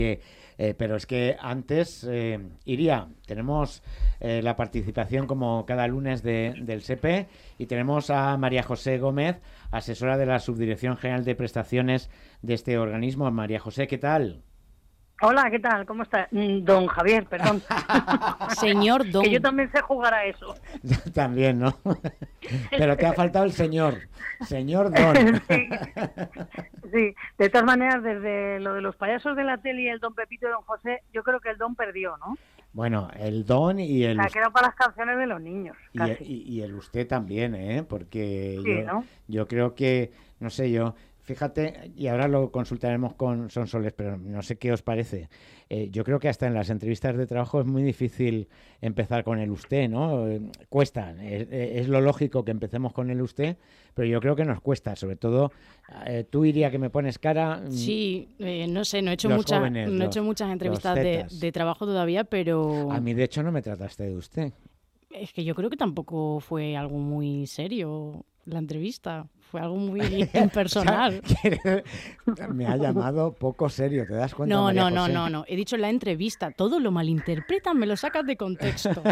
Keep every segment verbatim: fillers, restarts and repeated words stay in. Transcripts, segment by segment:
Eh, pero es que antes, eh, Iria, tenemos eh, la participación como cada lunes de, del S E P E y tenemos a María José Gómez, asesora de la Subdirección General de Prestaciones de este organismo. María José, ¿qué tal? Hola, ¿qué tal? ¿Cómo está? Don Javier, perdón. Señor Don. Que yo también sé jugar a eso. También, ¿no? Pero te ha faltado el señor. Señor Don. Sí. Sí, de todas maneras, desde lo de los payasos de la tele y el Don Pepito y Don José, yo creo que el Don perdió, ¿no? Bueno, el Don y el... O sea, queda para las canciones de los niños, y, casi. y, y el usted también, ¿eh? Porque Sí, yo, ¿no? yo creo que, no sé yo, fíjate, y ahora lo consultaremos con Sonsoles, pero no sé qué os parece. Eh, yo creo que hasta en las entrevistas de trabajo es muy difícil empezar con el usted, ¿no? Eh, cuesta, es, es lo lógico que empecemos con el usted, pero yo creo que nos cuesta, sobre todo, eh, tú Iria que me pones cara... Sí, eh, no sé, no he hecho, los mucha, jóvenes, no he los- hecho muchas los entrevistas de, zetas. de trabajo todavía, pero A mí, de hecho, no me trataste de usted. es que yo creo que tampoco fue algo muy serio la entrevista. Fue algo muy impersonal. Me ha llamado poco serio, ¿te das cuenta, No, María no, no, José? no, no. He dicho la entrevista. Todo lo malinterpretan, me lo sacas de contexto.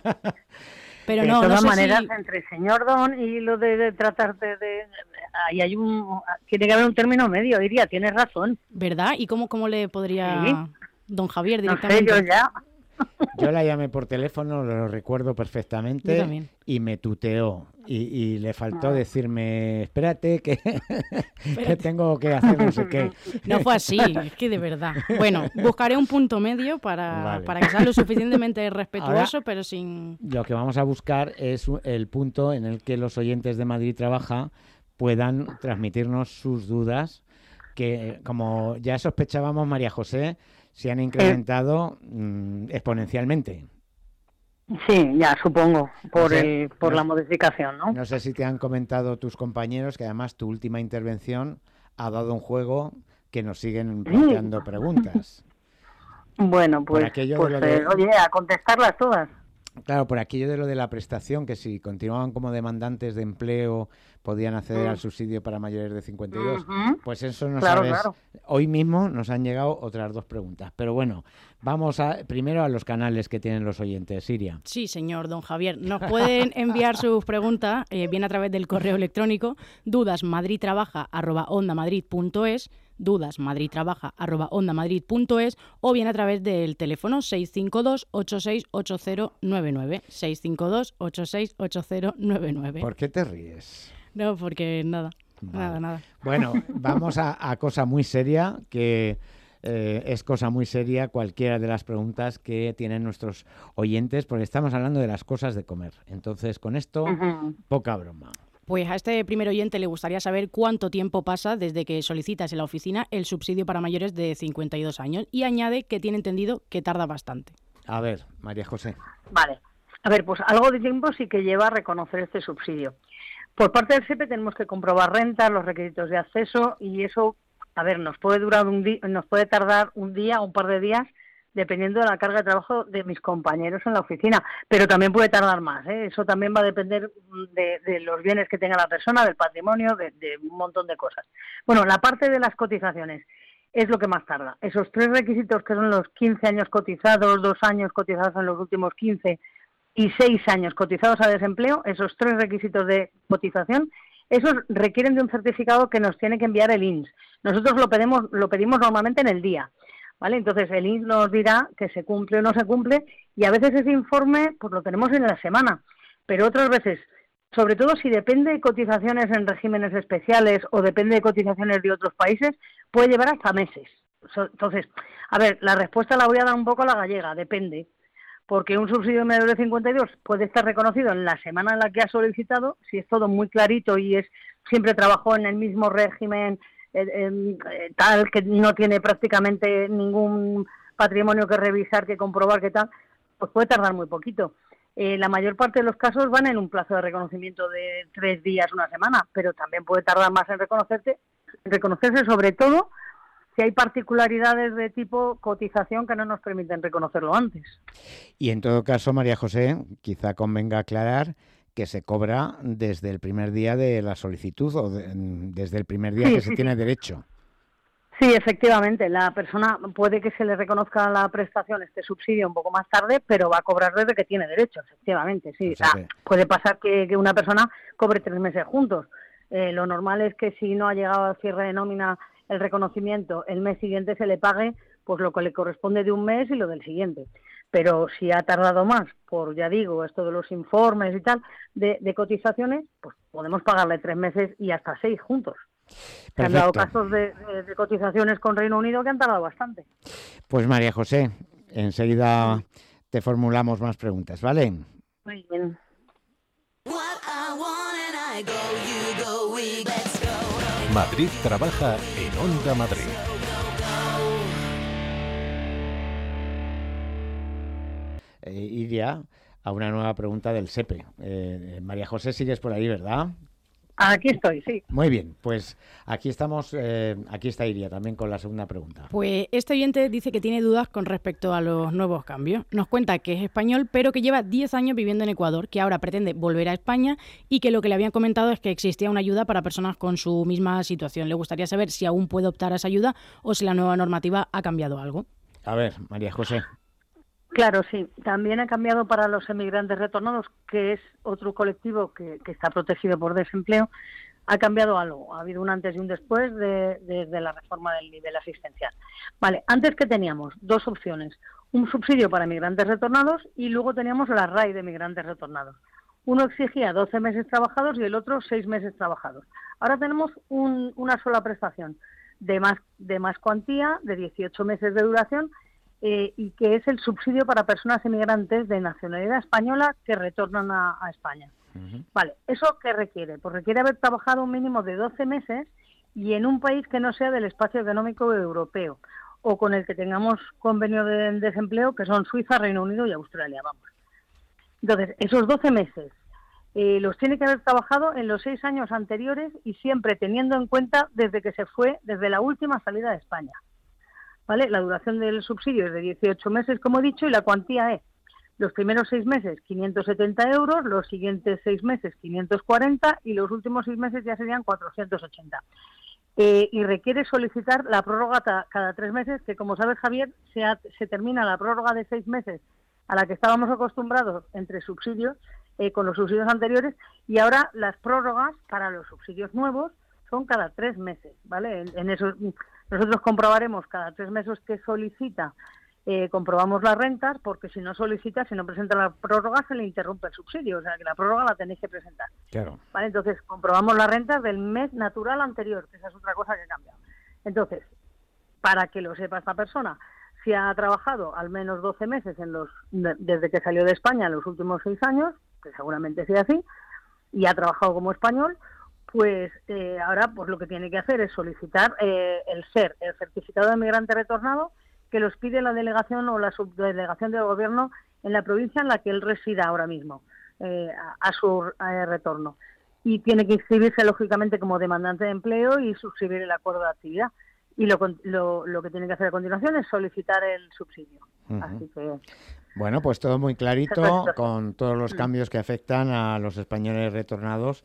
Pero de no, no todas sé maneras, si... entre el señor Don y lo de, de tratarte de... Ahí hay un... Tiene que haber un término medio, diría, tienes razón. ¿Verdad? ¿Y cómo, cómo le podría Sí. don Javier No sé, directamente? yo ya... Yo la llamé por teléfono, lo recuerdo Yo perfectamente, también. y me tuteó. Y, y le faltó Ah. decirme, espérate, que, que tengo que hacer no sé qué. No fue así, es que de verdad. Bueno, buscaré un punto medio para, Vale. para que sea lo suficientemente respetuoso, Ahora- pero sin... Lo que vamos a buscar es u- el punto en el que los oyentes de Madrid Trabaja puedan transmitirnos sus dudas, que como ya sospechábamos, María José, se han incrementado mm, exponencialmente. Sí, ya supongo, por No sé, el por no la sé. modificación, ¿no? No sé si te han comentado tus compañeros que además tu última intervención ha dado un juego que nos siguen planteando preguntas. Bueno, Por pues, aquello de pues lo de- eh, oye, a contestarlas todas. Claro, por aquello de lo de la prestación, que si continuaban como demandantes de empleo podían acceder al subsidio para mayores de cincuenta y dos. Ujú. Pues eso no Claro, sabes. claro. Hoy mismo nos han llegado otras dos preguntas. Pero bueno, vamos a primero a los canales que tienen los oyentes. Siria. Sí, señor don Javier. Nos pueden enviar sus preguntas eh, bien a través del correo electrónico dudasmadridtrabaja arroba ondamadrid.es dudasmadridtrabaja arroba ondamadrid.es o bien a través del teléfono seis cinco dos ocho seis ocho cero nueve nueve seis cinco dos ocho seis ocho cero nueve nueve. ¿Por qué te ríes? No, porque nada, Vale. nada, nada. Bueno, vamos a, a cosa muy seria, que eh, es cosa muy seria cualquiera de las preguntas que tienen nuestros oyentes, porque estamos hablando de las cosas de comer. Entonces, con esto, Ujú. poca broma. Pues a este primer oyente le gustaría saber cuánto tiempo pasa desde que solicitas en la oficina el subsidio para mayores de cincuenta y dos años y añade que tiene entendido que tarda bastante. A ver, María José. Vale. A ver, pues algo de tiempo sí que lleva a reconocer este subsidio. Por parte del S E P E tenemos que comprobar renta, los requisitos de acceso y eso, a ver, nos puede durar un día, nos puede tardar un día o un par de días dependiendo de la carga de trabajo de mis compañeros en la oficina, pero también puede tardar más, ¿eh? Eso también va a depender de, de los bienes que tenga la persona, del patrimonio, de, de un montón de cosas. Bueno, la parte de las cotizaciones es lo que más tarda. Esos tres requisitos que son los quince años cotizados, dos años cotizados en los últimos quince y seis años cotizados a desempleo, esos tres requisitos de cotización, esos requieren de un certificado que nos tiene que enviar el I N S. Nosotros lo pedimos, lo pedimos normalmente en el día, ¿vale? Entonces el I N S nos dirá que se cumple o no se cumple y a veces ese informe pues lo tenemos en la semana, pero otras veces, sobre todo si depende de cotizaciones en regímenes especiales o depende de cotizaciones de otros países, puede llevar hasta meses. So- Entonces, a ver, la respuesta la voy a dar un poco a la gallega, depende. Porque un subsidio de menor de cincuenta y dos puede estar reconocido en la semana en la que ha solicitado, si es todo muy clarito y es siempre trabajó en el mismo régimen eh, eh, tal, que no tiene prácticamente ningún patrimonio que revisar, que comprobar, que tal, pues puede tardar muy poquito. Eh, la mayor parte de los casos van en un plazo de reconocimiento de tres días, una semana, pero también puede tardar más en reconocerte, reconocerse, sobre todo si hay particularidades de tipo cotización que no nos permiten reconocerlo antes. Y en todo caso, María José, quizá convenga aclarar que se cobra desde el primer día de la solicitud o de- desde el primer día Sí, que sí, se sí. tiene derecho. Sí, efectivamente, la persona puede que se le reconozca la prestación, este subsidio, un poco más tarde, pero va a cobrar desde que tiene derecho, efectivamente, sí. O sea, que... Puede pasar que, que una persona cobre tres meses juntos. Eh, lo normal es que si no ha llegado al cierre de nómina el reconocimiento, el mes siguiente se le pague pues lo que le corresponde de un mes y lo del siguiente. Pero si ha tardado más, por, ya digo, esto de los informes y tal, de, de cotizaciones, pues podemos pagarle tres meses y hasta seis juntos. Se han dado casos de, de, de cotizaciones con Reino Unido que han tardado bastante. Pues María José, enseguida te formulamos más preguntas, ¿vale? Muy bien. Madrid trabaja en Onda Madrid. Eh, iría a una nueva pregunta del SEPE. Eh, María José, sigues por ahí, ¿verdad? Aquí estoy, sí. Muy bien, pues aquí estamos, eh, aquí está Iria también con la segunda pregunta. Pues este oyente dice que tiene dudas con respecto a los nuevos cambios. Nos cuenta que es español, pero que lleva diez años viviendo en Ecuador, que ahora pretende volver a España y que lo que le habían comentado es que existía una ayuda para personas con su misma situación. Le gustaría saber si aún puede optar a esa ayuda o si la nueva normativa ha cambiado algo. A ver, María José. Claro, sí. También ha cambiado para los emigrantes retornados, que es otro colectivo que, que está protegido por desempleo. Ha cambiado algo. Ha habido un antes y un después de, de, de la reforma del nivel asistencial. Vale, antes que teníamos dos opciones. Un subsidio para emigrantes retornados y luego teníamos la R A I de emigrantes retornados. Uno exigía doce meses trabajados y el otro seis meses trabajados. Ahora tenemos un, una sola prestación de más, de más cuantía, de dieciocho meses de duración, Eh, y que es el subsidio para personas emigrantes de nacionalidad española que retornan a, a España. Uh-huh. Vale, ¿eso qué requiere? Pues requiere haber trabajado un mínimo de doce meses y en un país que no sea del espacio económico europeo o con el que tengamos convenio de desempleo, que son Suiza, Reino Unido y Australia, vamos. Entonces, esos doce meses eh, los tiene que haber trabajado en los seis años anteriores y siempre teniendo en cuenta desde que se fue, desde la última salida de España. ¿Vale? La duración del subsidio es de dieciocho meses, como he dicho, y la cuantía es los primeros seis meses quinientos setenta euros, los siguientes seis meses quinientos cuarenta y los últimos seis meses ya serían cuatrocientos ochenta. Eh, y requiere solicitar la prórroga ta, cada tres meses, que como sabes, Javier, se, ha, se termina la prórroga de seis meses a la que estábamos acostumbrados entre subsidios, eh, con los subsidios anteriores, y ahora las prórrogas para los subsidios nuevos son cada tres meses, ¿vale? En, en eso nosotros comprobaremos cada tres meses que solicita, eh, comprobamos las rentas, porque si no solicita, si no presenta la prórroga, se le interrumpe el subsidio, o sea que la prórroga la tenéis que presentar. Claro. ¿Vale? Entonces, comprobamos las rentas del mes natural anterior, que esa es otra cosa que ha cambiado. Entonces, para que lo sepa esta persona, si ha trabajado al menos doce meses en los de, desde que salió de España en los últimos seis años, que seguramente sea así, y ha trabajado como español, pues eh, ahora pues lo que tiene que hacer es solicitar eh, el S E R, el certificado de migrante retornado, que los pide la delegación o la subdelegación del gobierno en la provincia en la que él resida ahora mismo, eh, a, a su a retorno. Y tiene que inscribirse, lógicamente, como demandante de empleo y suscribir el acuerdo de actividad. Y lo, lo, lo que tiene que hacer a continuación es solicitar el subsidio. Uh-huh. Así que... Bueno, pues todo muy clarito, con todos los cambios que afectan a los españoles retornados,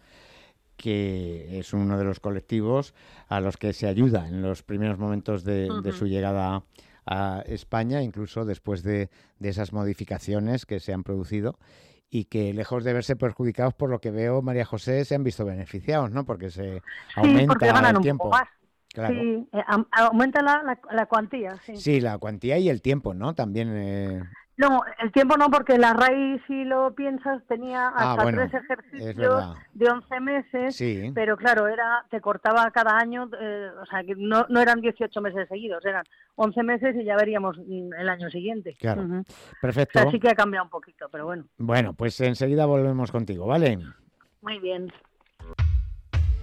que es uno de los colectivos a los que se ayuda en los primeros momentos de, uh-huh. de su llegada a España, incluso después de, de esas modificaciones que se han producido y que, lejos de verse perjudicados, por lo que veo, María José, se han visto beneficiados, ¿no? Porque se aumenta sí, porque ganan el un tiempo. Poco más. Claro. Sí, eh, aumenta la, la, la cuantía, sí. Sí, la cuantía y el tiempo, ¿no? También... Eh... No, el tiempo no, porque la R A I, si lo piensas, tenía hasta ah, bueno, tres ejercicios de once meses, sí. Pero claro, era te cortaba cada año, eh, o sea, que no, no eran dieciocho meses seguidos, eran once meses y ya veríamos el año siguiente. Claro, uh-huh. Perfecto. O sea, sí que ha cambiado un poquito, pero bueno. Bueno, pues enseguida volvemos contigo, ¿vale? Muy bien.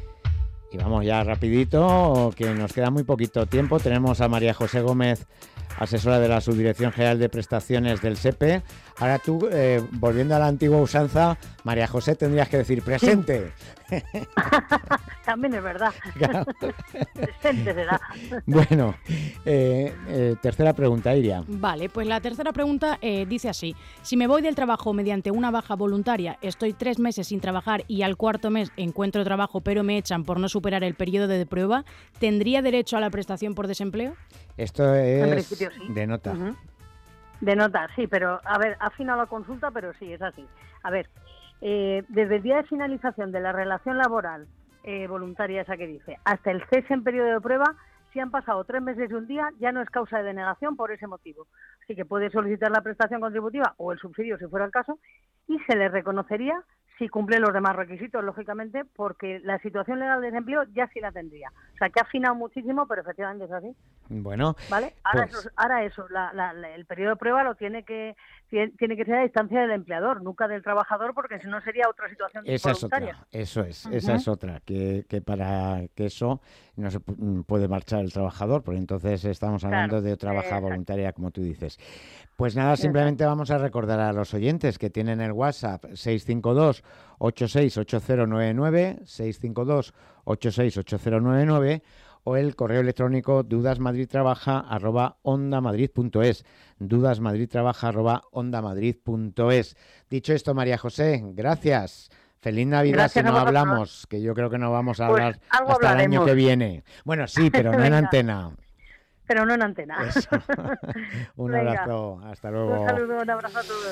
Y vamos ya rapidito, que nos queda muy poquito tiempo. Tenemos a María José Gómez asesora de la Subdirección General de Prestaciones del SEPE. Ahora tú, eh, volviendo a la antigua usanza, María José, tendrías que decir presente. Sí. También es verdad. Claro. Presente será. Bueno, eh, eh, tercera pregunta, Iria. Vale, pues la tercera pregunta eh, dice así. Si me voy del trabajo mediante una baja voluntaria, estoy tres meses sin trabajar y al cuarto mes encuentro trabajo pero me echan por no superar el periodo de prueba, ¿tendría derecho a la prestación por desempleo? Esto es En principio, sí. de nota. Uh-huh. De nota, sí, pero a ver, ha afinado la consulta, pero sí, es así. A ver, eh, desde el día de finalización de la relación laboral eh, voluntaria, esa que dice, hasta el cese en periodo de prueba, si han pasado tres meses y un día, ya no es causa de denegación por ese motivo. Así que puede solicitar la prestación contributiva o el subsidio, si fuera el caso, y se le reconocería si cumple los demás requisitos, lógicamente, porque la situación legal de desempleo ya sí la tendría. O sea, que ha afinado muchísimo, pero efectivamente es así. Bueno, ¿vale? Ahora pues... eso, ahora eso la, la, la, el periodo de prueba lo tiene que tiene que ser a distancia del empleador, nunca del trabajador, porque si no sería otra situación esa voluntaria. Es otra, eso es, uh-huh. esa es otra, que, que para que eso no se puede marchar el trabajador, porque entonces estamos hablando claro, de otra baja eh, voluntaria, como tú dices. Pues nada, simplemente vamos a recordar a los oyentes que tienen el WhatsApp seis cinco dos, ocho seis ocho cero nueve nueve, seis cinco dos, ocho seis ocho cero nueve nueve, o el correo electrónico dudasmadridtrabaja arroba ondamadrid.es, dudasmadridtrabaja arroba ondamadrid.es. Dicho esto, María José, gracias. Feliz Navidad. Gracias, si no hablamos, que yo creo que no vamos a pues hablar hasta hablaremos. El año que viene. Bueno, sí, pero no en antena. Pero no en antena. Eso. Un Venga. abrazo, hasta luego. Un saludo, un abrazo a todos.